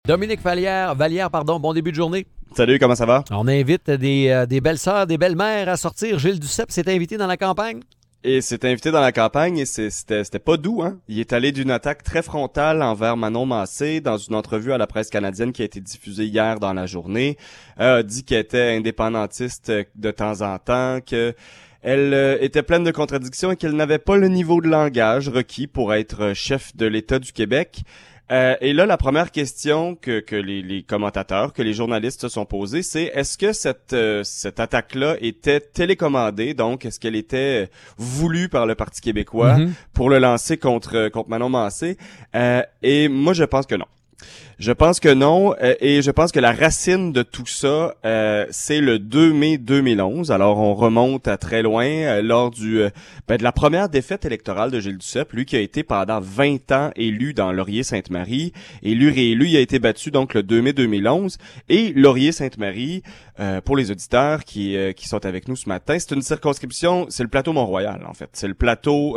Dominique Vallière, bon début de journée. Salut, comment ça va? On invite des belles-sœurs, des belles-mères à sortir. Gilles Duceppe s'est invité dans la campagne. Et s'est invité dans la campagne et c'était pas doux, hein? Il est allé d'une attaque très frontale envers Manon Massé dans une entrevue à la presse canadienne qui a été diffusée hier dans la journée. A dit qu'elle était indépendantiste de temps en temps, que elle était pleine de contradictions et qu'elle n'avait pas le niveau de langage requis pour être chef de l'État du Québec. Et là, la première question que les commentateurs, que les journalistes se sont posés, c'est est-ce que cette attaque-là était télécommandée, donc est-ce qu'elle était voulue par le Parti québécois pour le lancer contre Manon Massé? Et moi, je pense que non. Je pense que non, et je pense que la racine de tout ça, c'est le 2 mai 2011. Alors, on remonte à très loin, lors de la première défaite électorale de Gilles Duceppe, lui qui a été pendant 20 ans élu dans Laurier-Sainte-Marie, élu, réélu, il a été battu donc le 2 mai 2011, et Laurier-Sainte-Marie, pour les auditeurs qui sont avec nous ce matin, c'est une circonscription, c'est le plateau Mont-Royal, en fait. C'est le plateau,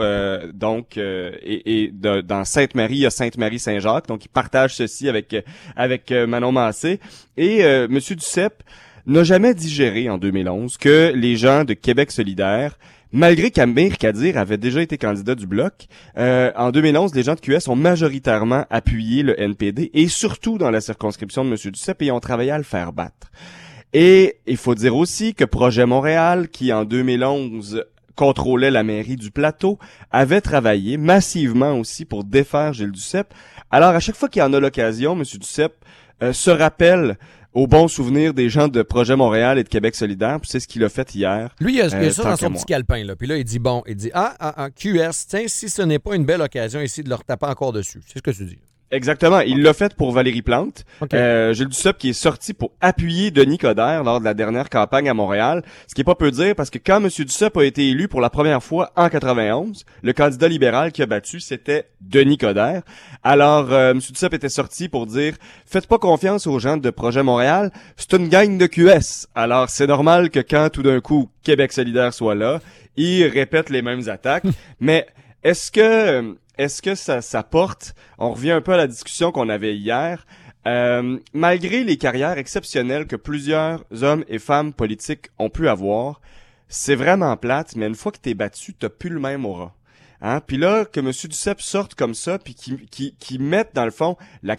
dans Sainte-Marie, il y a Sainte-Marie-Saint-Jacques, donc ils partagent ceci avec Manon Massé. Et Monsieur Duceppe n'a jamais digéré en 2011 que les gens de Québec solidaire, malgré qu'Amir Kadir avait déjà été candidat du Bloc, en 2011, les gens de QS ont majoritairement appuyé le NPD, et surtout dans la circonscription de Monsieur Duceppe, et ont travaillé à le faire battre. Et il faut dire aussi que Projet Montréal, qui en 2011 contrôlait la mairie du Plateau, avait travaillé massivement aussi pour défaire Gilles Duceppe. Alors, à chaque fois qu'il y en a l'occasion, M. Duceppe se rappelle au bon souvenir des gens de Projet Montréal et de Québec solidaire, puis c'est ce qu'il a fait hier. Lui, il a ça dans son petit calepin, là. Puis là, il dit, QS, tiens, si ce n'est pas une belle occasion ici de leur taper encore dessus. C'est ce que tu dis. Exactement. Il l'a fait pour Valérie Plante. Okay. Gilles Duceppe qui est sorti pour appuyer Denis Coderre lors de la dernière campagne à Montréal. Ce qui est pas peu dire parce que quand M. Duceppe a été élu pour la première fois en 91, le candidat libéral qui a battu, c'était Denis Coderre. Alors, M. Duceppe était sorti pour dire « Faites pas confiance aux gens de Projet Montréal, c'est une gang de QS. » Alors, c'est normal que quand tout d'un coup Québec solidaire soit là, il répète les mêmes attaques. Mais est-ce que ça porte, on revient un peu à la discussion qu'on avait hier, malgré les carrières exceptionnelles que plusieurs hommes et femmes politiques ont pu avoir, c'est vraiment plate, mais une fois que t'es battu, t'as plus le même aura. Hein? Puis là, que M. Duceppe sorte comme ça, puis qui mette, dans le fond,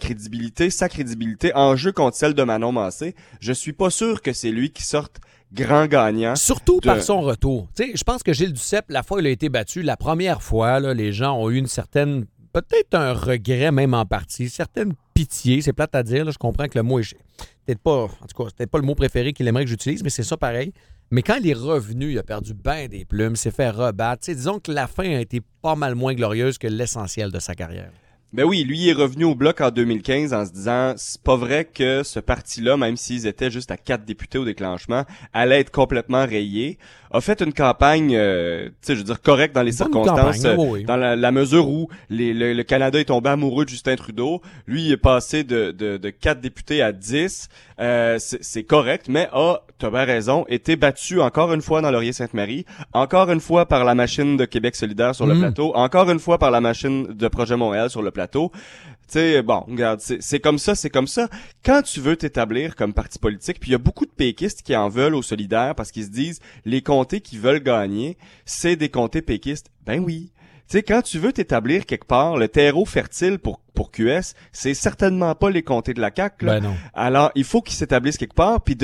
sa crédibilité en jeu contre celle de Manon Massé, je suis pas sûr que c'est lui qui sorte grand gagnant. Surtout par son retour. Tu sais, je pense que Gilles Duceppe, la fois où il a été battu, la première fois, là, les gens ont eu une certaine, peut-être un regret même en partie, certaine pitié, c'est plate à dire, là, je comprends que le mot est peut-être pas, en tout cas, c'est peut-être pas le mot préféré qu'il aimerait que j'utilise, mais c'est ça pareil. Mais quand il est revenu, il a perdu ben des plumes, s'est fait rebattre. Tu sais, disons que la fin a été pas mal moins glorieuse que l'essentiel de sa carrière. Ben oui, lui est revenu au Bloc en 2015 en se disant c'est pas vrai que ce parti-là, même s'ils étaient juste à 4 députés au déclenchement, allait être complètement rayé. A fait une campagne, correcte dans les circonstances, oui. dans la mesure où le Canada est tombé amoureux de Justin Trudeau. Lui, il est passé de 4 députés à 10. C'est correct, mais t'as bien raison, été battu encore une fois dans Laurier-Sainte-Marie, encore une fois par la machine de Québec solidaire sur le plateau, encore une fois par la machine de Projet Montréal sur le plateau. Tu sais, bon, regarde, c'est comme ça. Quand tu veux t'établir comme parti politique, puis il y a beaucoup de péquistes qui en veulent aux solidaires parce qu'ils se disent, les comtés qui veulent gagner, c'est des comtés péquistes. Ben oui. Tu sais, quand tu veux t'établir quelque part, le terreau fertile pour QS, c'est certainement pas les comtés de la CAQ, là. Ben non. Alors, il faut qu'ils s'établissent quelque part, puis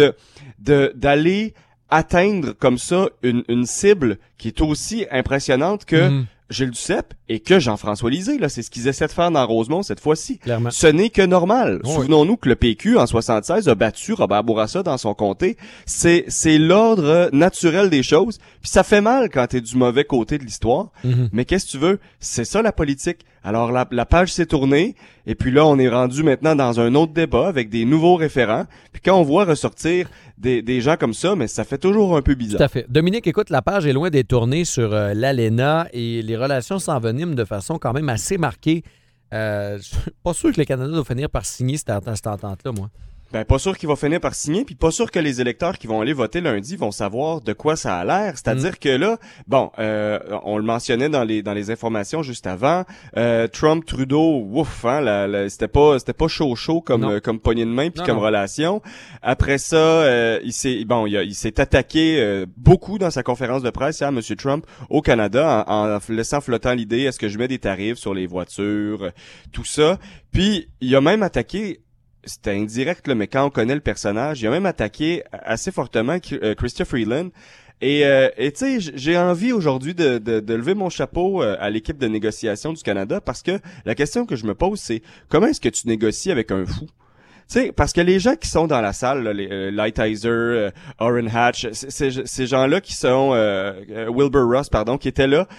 d'aller atteindre comme ça une cible qui est aussi impressionnante que Gilles Duceppe et que Jean-François Lisée, là, c'est ce qu'ils essaient de faire dans Rosemont cette fois-ci. Clairement. Ce n'est que normal. Oui. Souvenons-nous que le PQ, en 76, a battu Robert Bourassa dans son comté. C'est l'ordre naturel des choses. Puis ça fait mal quand t'es du mauvais côté de l'histoire. Mais qu'est-ce que tu veux? C'est ça la politique. Alors la page s'est tournée, et puis là, on est rendu maintenant dans un autre débat avec des nouveaux référents. Puis quand on voit ressortir des gens comme ça, mais ça fait toujours un peu bizarre. Tout à fait. Dominique, écoute, la page est loin d'être tournée sur l'ALENA et les relations s'enveniment de façon quand même assez marquée. Je suis pas sûr que le Canada doit finir par signer cette entente-là, moi. Ben, pas sûr qu'il va finir par signer, puis pas sûr que les électeurs qui vont aller voter lundi vont savoir de quoi ça a l'air. C'est-à-dire que là, bon, on le mentionnait dans les informations juste avant, Trump, Trudeau, ouf, hein, c'était pas chaud comme poignée de main puis comme relation. Après ça, il s'est attaqué beaucoup dans sa conférence de presse, hein, M. Trump, au Canada, en laissant flottant l'idée, est-ce que je mets des tarifs sur les voitures, tout ça. Puis il a même attaqué. C'était indirect, là, mais quand on connaît le personnage, il a même attaqué assez fortement Chrystia Freeland. Et tu sais, j'ai envie aujourd'hui de lever mon chapeau à l'équipe de négociation du Canada, parce que la question que je me pose, c'est comment est-ce que tu négocies avec un fou? Tu sais, parce que les gens qui sont dans la salle, là, les Lighthizer, Orrin Hatch, ces gens-là qui sont Wilbur Ross, pardon, qui étaient là,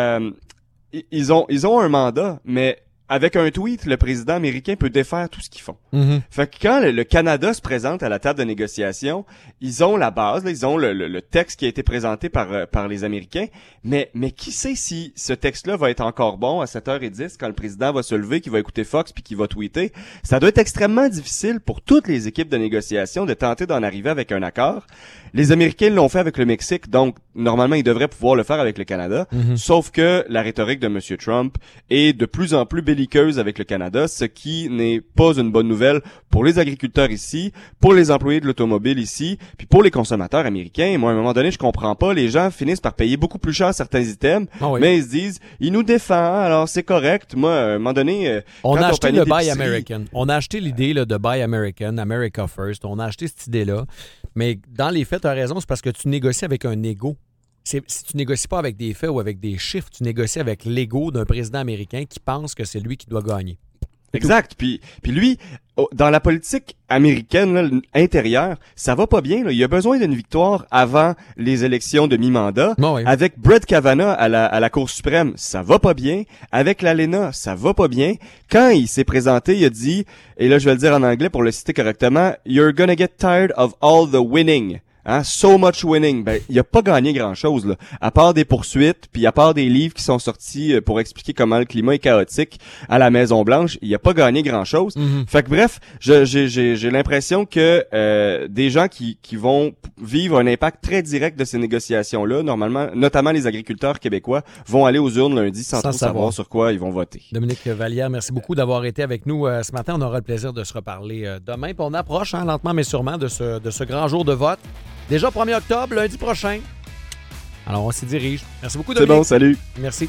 ils ont un mandat, mais avec un tweet, le président américain peut défaire tout ce qu'ils font. Mm-hmm. Fait que quand le Canada se présente à la table de négociation, ils ont la base, là, ils ont le texte qui a été présenté par les Américains, mais qui sait si ce texte-là va être encore bon à 7h10 quand le président va se lever, qu'il va écouter Fox puis qu'il va tweeter. Ça doit être extrêmement difficile pour toutes les équipes de négociation de tenter d'en arriver avec un accord. Les Américains l'ont fait avec le Mexique, donc normalement ils devraient pouvoir le faire avec le Canada. Mm-hmm. Sauf que la rhétorique de M. Trump est de plus en plus belliqueuse avec le Canada, ce qui n'est pas une bonne nouvelle pour les agriculteurs ici, pour les employés de l'automobile ici, puis pour les consommateurs américains. Moi, à un moment donné, je comprends pas. Les gens finissent par payer beaucoup plus cher certains items, mais ils se disent, il nous défend, alors c'est correct. Moi, à un moment donné, on a acheté le Buy American. On a acheté l'idée là, de Buy American, America First. On a acheté cette idée-là. Mais dans les faits, tu as raison, c'est parce que tu négocies avec un ego. Si tu négocies pas avec des faits ou avec des chiffres, tu négocies avec l'ego d'un président américain qui pense que c'est lui qui doit gagner. Exact. Puis lui, dans la politique américaine là, intérieure, ça va pas bien. Là. Il a besoin d'une victoire avant les élections de mi-mandat. Oh oui. Avec Brett Kavanaugh à la Cour suprême, ça va pas bien. Avec l'ALENA, ça va pas bien. Quand il s'est présenté, il a dit, et là je vais le dire en anglais pour le citer correctement, « You're gonna get tired of all the winning ». Hein, so much winning. Ben, il a pas gagné grand-chose, là. À part des poursuites, puis à part des livres qui sont sortis pour expliquer comment le climat est chaotique à la Maison-Blanche, il a pas gagné grand-chose. Mm-hmm. Fait que bref, j'ai l'impression que des gens qui vont vivre un impact très direct de ces négociations-là, normalement, notamment les agriculteurs québécois, vont aller aux urnes lundi sans trop savoir sur quoi ils vont voter. Dominique Vallière, merci beaucoup d'avoir été avec nous ce matin. On aura le plaisir de se reparler demain. Puis on approche lentement mais sûrement de ce grand jour de vote. Déjà 1er octobre, lundi prochain. Alors, on s'y dirige. Merci beaucoup, Dominique. C'est bon, salut. Merci.